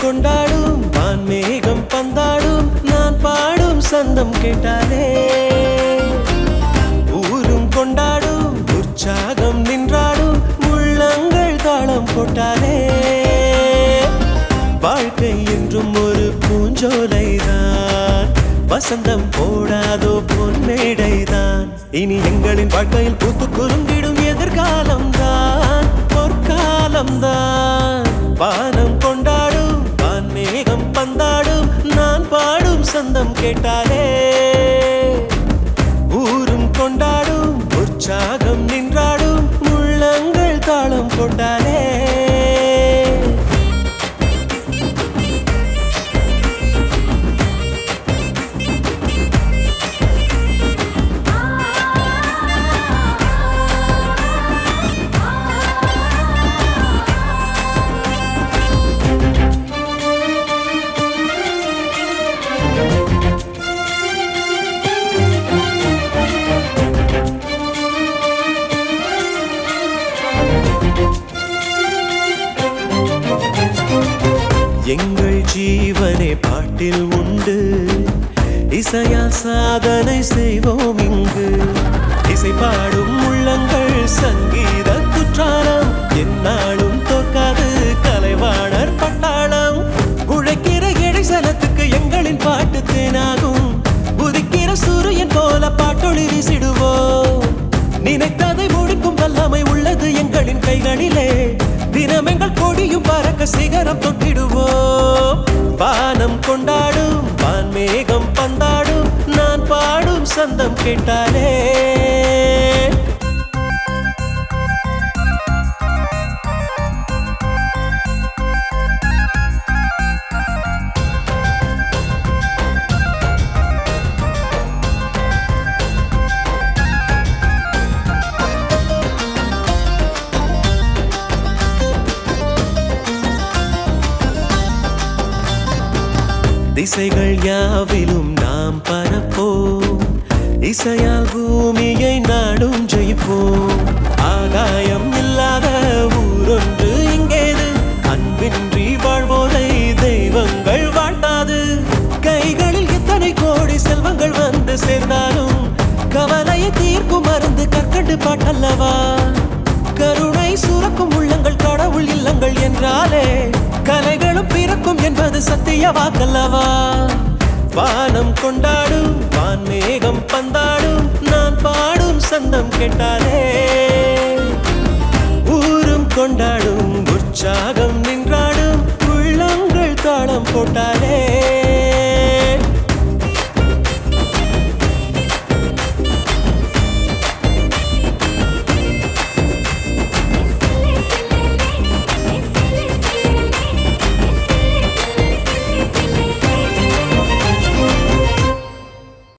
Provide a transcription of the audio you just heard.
கொண்டாடும் வான்மேகம் பந்தாடும் நான் பாடும் சந்தம் கேட்டாலே ஊரும் கொண்டாடும் உற்சாகம் நின்றாடும் உள்ளங்கள் தாளம் போட்டாலே வாழ்க்கை என்றும் ஒரு பூஞ்சோலைதான் வசந்தம் போடாதோ பொன்மேடைதான் இனி எங்களின் வாழ்க்கையில் பூத்து குலுங்கிடும் எதிர்காலம் தான் பொற்காலம் தான் வானம் கொண்டாடும் வான்மேகம் பந்தாடும் நான் பாடும் சந்தம் கேட்டாலே ஊரும் கொண்டாடும் உற்சாகம் நின்றாடும் உள்ளங்கள் தாளம் போட்டாலே எங்கள் ஜீவனே பாட்டில் உண்டு இசையால் சாதனை செய்வோம் இங்கு இசை பாடும் உள்ளங்கள் சங்கீத குற்றாலம் என்னாலும் தோற்காது கலைவாணர் பட்டாளம் உழைக்கிற இடைசலத்துக்கு எங்களின் பாட்டு தேனாகும் உதிக்கிற சூரியன் போல பாட்டொளி வீசிடுவோம் நினைத்ததை முடிக்கும் வல்லமை உள்ளது எங்களின் கைகளிலே தினம் எங்கள் கொடியும் பறக்க சிகரம் தொட்டிடுவோம் வானம் கொண்டாடும் வான்மேகம் பந்தாடும் நான் பாடும் சந்தம் கேட்டாலே திசைகள் யாவிலும் நாம் பரப்போம் இசையால் பூமியை நாடும் ஜெயிப்போம் ஆகாயம் இல்லாத ஊரொன்று இங்கேது அன்பின்றி வாழ்வோரை தெய்வங்கள் வாழ்த்தாது கைகளில் எத்தனை கோடி செல்வங்கள் வந்து சேர்ந்தாலும் கவலையை தீர்க்கும் மருந்து கற்கண்டு பாட்டல்லவா கருணை சுரக்கும் உள்ளங்கள் கடவுள் இல்லங்கள் என்றாலே கலைகளும் பிறக்கும் என்பது சத்திய வாக்கல்லவா வானம் கொண்டாடும் வான்மேகம் பந்தாடும் நான் பாடும் சந்தம் கேட்டாலே ஊரும் கொண்டாடும் உற்சாகம் நின்றாடும் உள்ளங்கள் தாளம் போட்டாலே